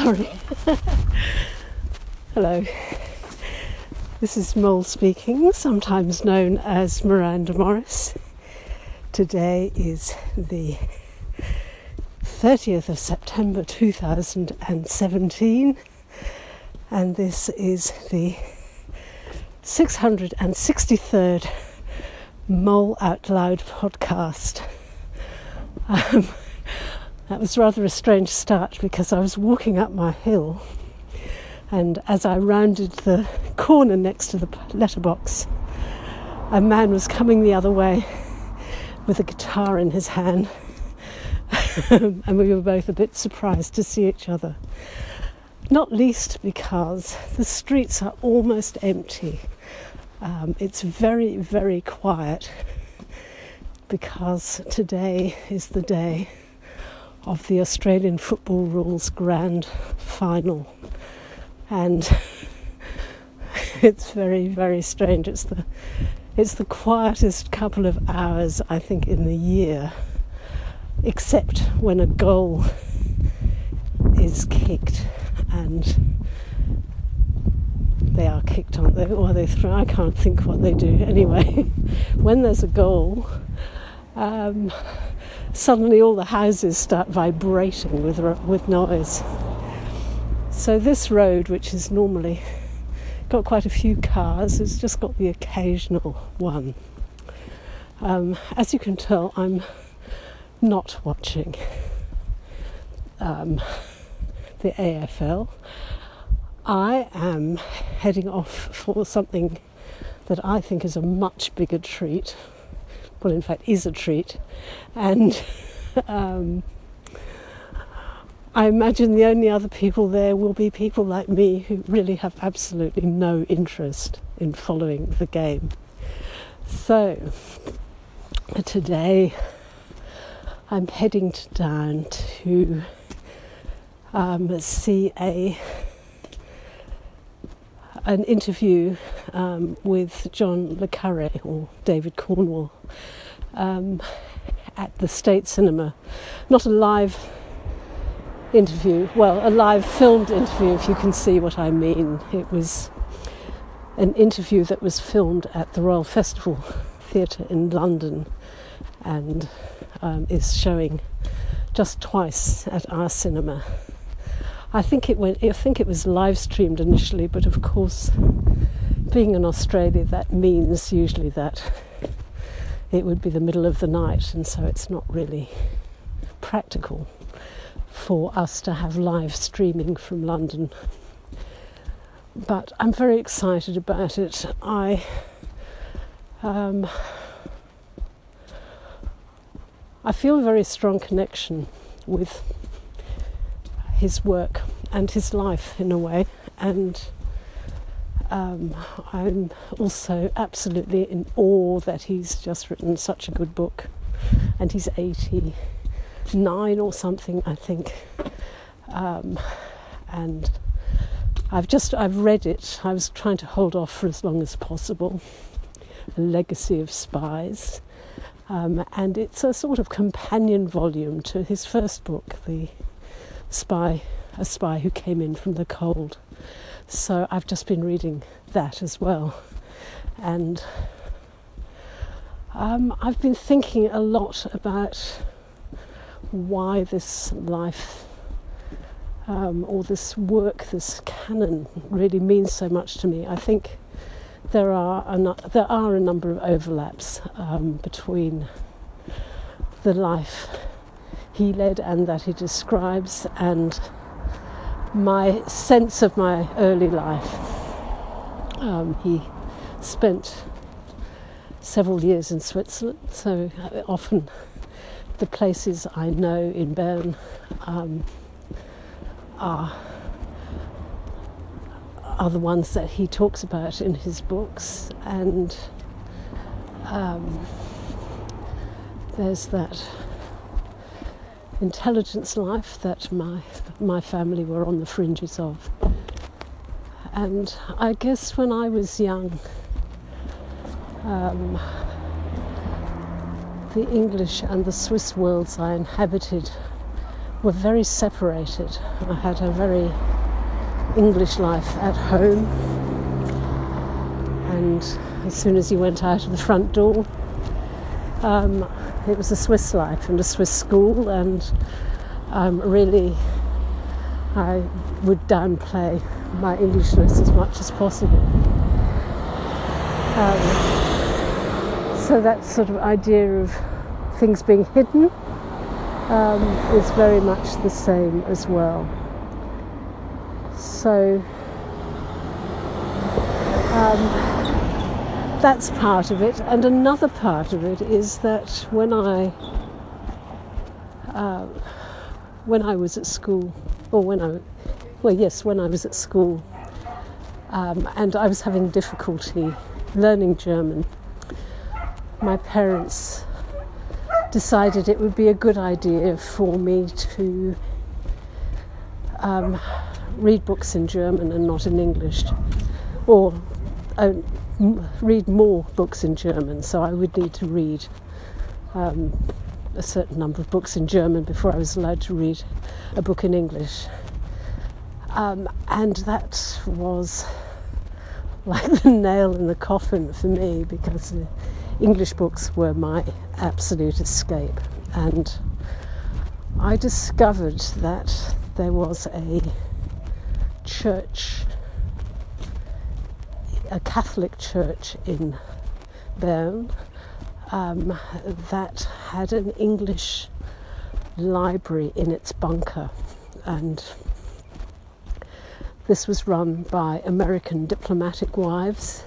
Sorry. Hello. This is Mole speaking, sometimes known as Miranda Morris. Today is the 30th of September 2017, and this is the 663rd Mole Out Loud podcast. That was rather a strange start because I was walking up my hill, and as I rounded the corner next to the letterbox, a man was coming the other way with a guitar in his hand, and we were both a bit surprised to see each other. Not least because the streets are almost empty. It's very, very quiet because today is the day of the Australian Football Rules Grand Final, and it's very, very strange. It's the quietest couple of hours, I think, in the year, except when a goal is kicked, and they are kicked, aren't they? Or they throw. I can't think what they do. Anyway, when there's a goal, suddenly all the houses start vibrating with noise. So this road, which is normally got quite a few cars, has just got the occasional one. As you can tell, I'm not watching the AFL. I am heading off for something that I think is a much bigger treat. Well, in fact, is a treat. And I imagine the only other people there will be people like me who really have absolutely no interest in following the game. So today I'm heading down to see an interview with John le Carré, or David Cornwell, at the State Cinema. Not a live interview, well, a live filmed interview, if you can see what I mean. It was an interview that was filmed at the Royal Festival Theatre in London, and is showing just twice at our cinema. I think it was live streamed initially, but of course, being in Australia, that means usually that it would be the middle of the night, and so it's not really practical for us to have live streaming from London. But I'm very excited about it. I feel a very strong connection with his work and his life in a way, and I'm also absolutely in awe that he's just written such a good book, and he's 89 or something, I think, and I've read it. I was trying to hold off for as long as possible. A Legacy of Spies, and it's a sort of companion volume to his first book, A Spy Who Came In From the Cold. So I've just been reading that as well, and I've been thinking a lot about why this life, or this work, this canon, really means so much to me. I think there are a number of overlaps between the life he led and that he describes, and my sense of my early life. He spent several years in Switzerland, so often the places I know in Bern are the ones that he talks about in his books, and there's that intelligence life that my family were on the fringes of. And I guess when I was young, the English and the Swiss worlds I inhabited were very separated. I had a very English life at home, and as soon as you went out of the front door, it was a Swiss life and a Swiss school, and really I would downplay my Englishness as much as possible. So that sort of idea of things being hidden is very much the same as well. So that's part of it, and another part of it is that when I was at school, when I was at school, and I was having difficulty learning German, my parents decided it would be a good idea for me to read books in German and not in English, or read more books in German. So I would need to read a certain number of books in German before I was allowed to read a book in English. And that was like the nail in the coffin for me, because the English books were my absolute escape. And I discovered that there was a church, a Catholic church in Bern, that had an English library in its bunker, and this was run by American diplomatic wives,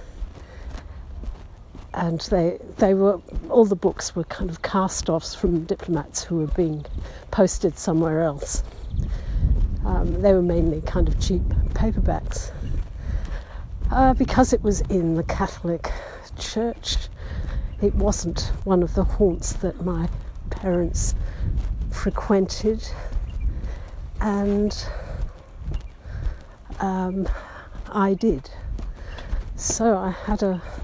and they were, all the books were kind of cast-offs from diplomats who were being posted somewhere else. They were mainly kind of cheap paperbacks. Because it was in the Catholic Church, it wasn't one of the haunts that my parents frequented, and I did. So I had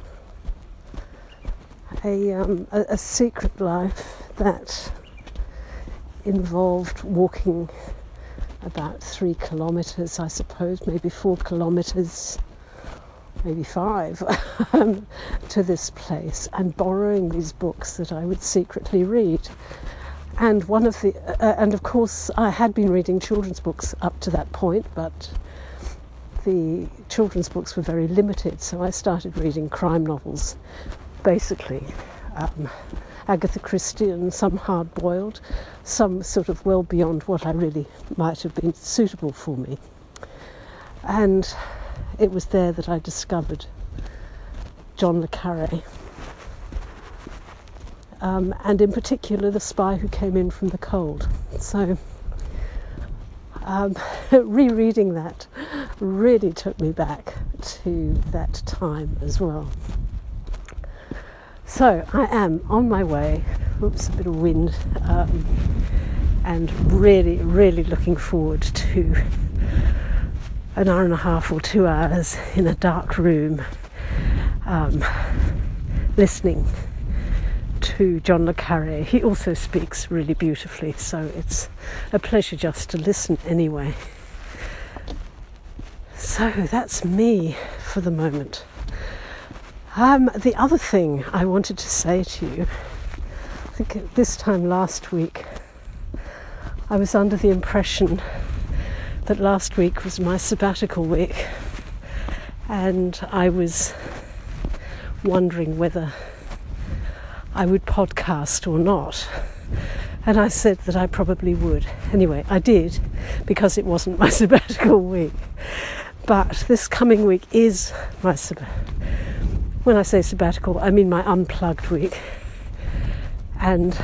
a secret life that involved walking about 3 kilometres, I suppose, maybe 4 kilometres, maybe 5, to this place, and borrowing these books that I would secretly read. And and of course I had been reading children's books up to that point, but the children's books were very limited, so I started reading crime novels, basically. Agatha Christie, and some hard-boiled, some sort of well beyond what I really might have been suitable for me. And it was there that I discovered John le Carré, and in particular The Spy Who Came In From the Cold. So rereading that really took me back to that time as well. So I am on my way, a bit of wind, and really, really looking forward to an hour and a half or 2 hours in a dark room, listening to John le Carré. He also speaks really beautifully, so it's a pleasure just to listen anyway. So that's me for the moment. The other thing I wanted to say to you, I think at this time last week, I was under the impression that last week was my sabbatical week, and I was wondering whether I would podcast or not, and I said that I probably would. Anyway, I did, because it wasn't my sabbatical week, but this coming week is my when I say sabbatical, I mean my unplugged week, and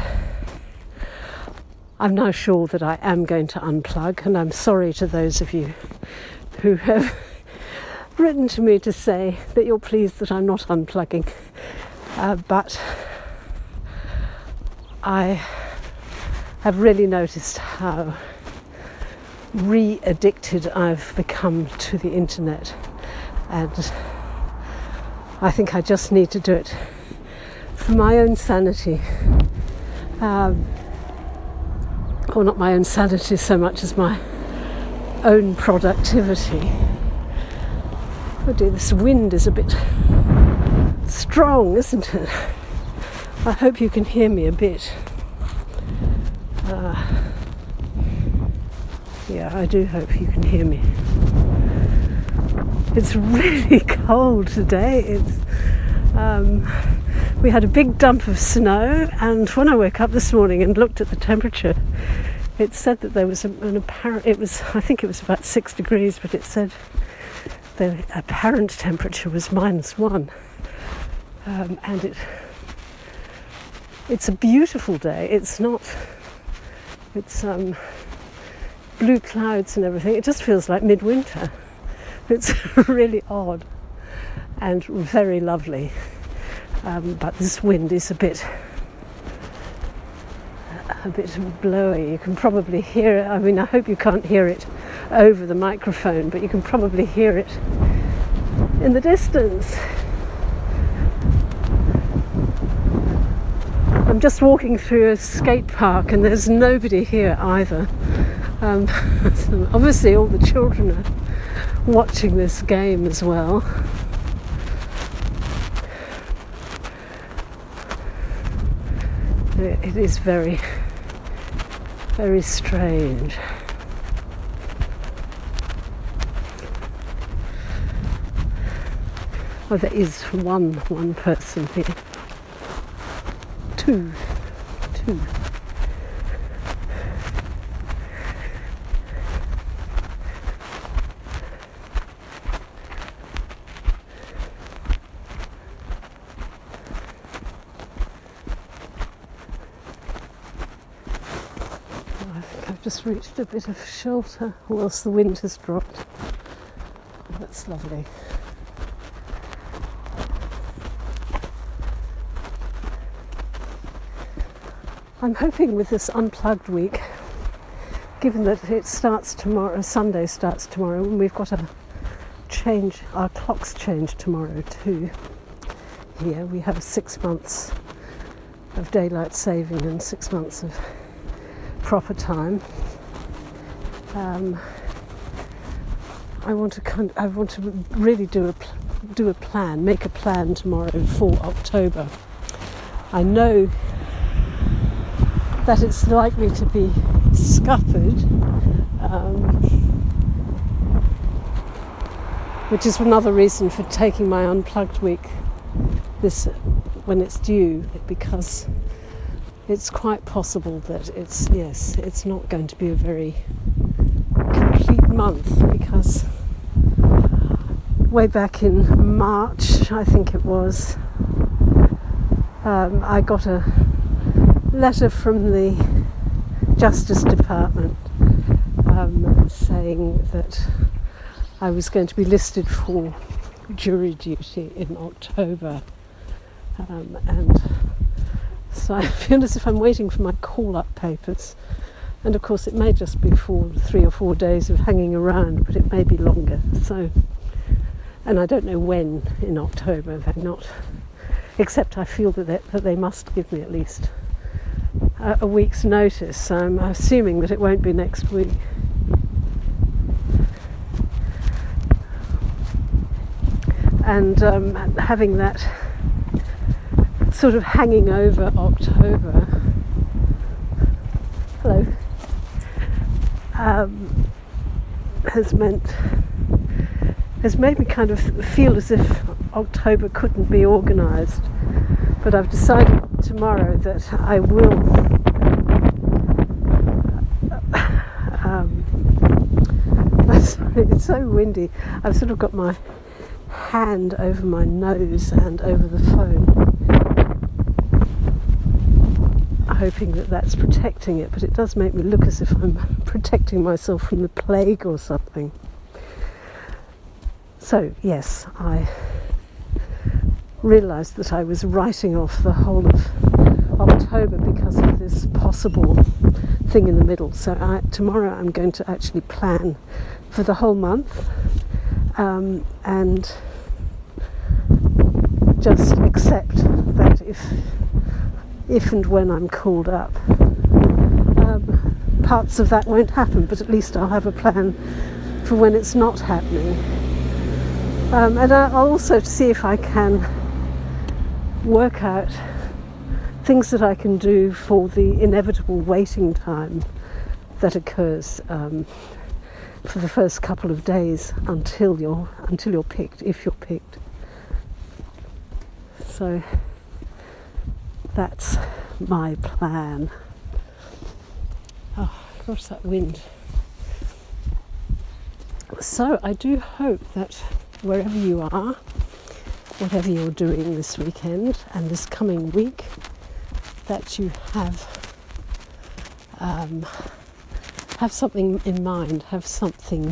I'm now sure that I am going to unplug, and I'm sorry to those of you who have written to me to say that you're pleased that I'm not unplugging, but I have really noticed how re-addicted I've become to the internet, and I think I just need to do it for my own sanity. or not my own sanity so much as my own productivity. Oh dear, this wind is a bit strong, isn't it? I hope you can hear me a bit. Yeah, I do hope you can hear me. It's really cold today. We had a big dump of snow, and when I woke up this morning and looked at the temperature, it said that there was an apparent, I think it was about 6 degrees, but it said the apparent temperature was -1. And it's a beautiful day. It's blue clouds and everything. It just feels like midwinter. It's really odd and very lovely. But this wind is a bit blowy. You can probably hear it. I mean, I hope you can't hear it over the microphone, but you can probably hear it in the distance. I'm just walking through a skate park and there's nobody here either. So obviously all the children are watching this game as well. It is very, very strange. Oh, there is one person here. Two. I think I've just reached a bit of shelter whilst the wind has dropped. That's lovely. I'm hoping with this unplugged week, given that it starts tomorrow, Sunday starts tomorrow, and we've got our clocks change tomorrow too. Here we have 6 months of daylight saving and 6 months of proper time. I want to really make a plan tomorrow for October. I know that it's likely to be scuppered, which is another reason for taking my unplugged week when it's due, because it's quite possible that it's not going to be a very complete month, because way back in March, I think it was, I got a letter from the Justice Department saying that I was going to be listed for jury duty in October, and so I feel as if I'm waiting for my call-up papers, and of course it may just be 3 or 4 days of hanging around, but it may be longer. So, and I don't know when in October. They're not, except I feel that they must give me at least a week's notice, so I'm assuming that it won't be next week. And having that sort of hanging over October, has made me kind of feel as if October couldn't be organised. But I've decided tomorrow that I will it's so windy. I've sort of got my hand over my nose and over the phone, hoping that that's protecting it, but it does make me look as if I'm protecting myself from the plague or something. So yes, I realised that I was writing off the whole of October because of this possible thing in the middle. So tomorrow I'm going to actually plan for the whole month, and just accept that if and when I'm called up, parts of that won't happen, but at least I'll have a plan for when it's not happening. And I'll also see if I can work out things that I can do for the inevitable waiting time that occurs for the first couple of days until you're picked, if you're picked. So that's my plan. Oh gosh, that wind. So I do hope that wherever you are, whatever you're doing this weekend and this coming week, that you have something in mind, have something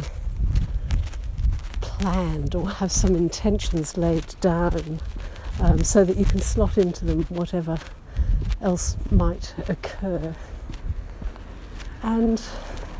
planned, or have some intentions laid down, so that you can slot into them whatever else might occur. And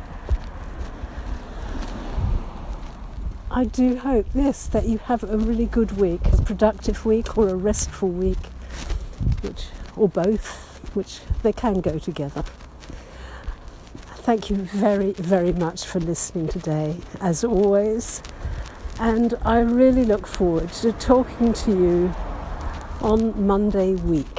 I do hope, yes, that you have a really good week, a productive week or a restful week, or both, which they can go together. Thank you very, very much for listening today, as always, and I really look forward to talking to you on Monday week.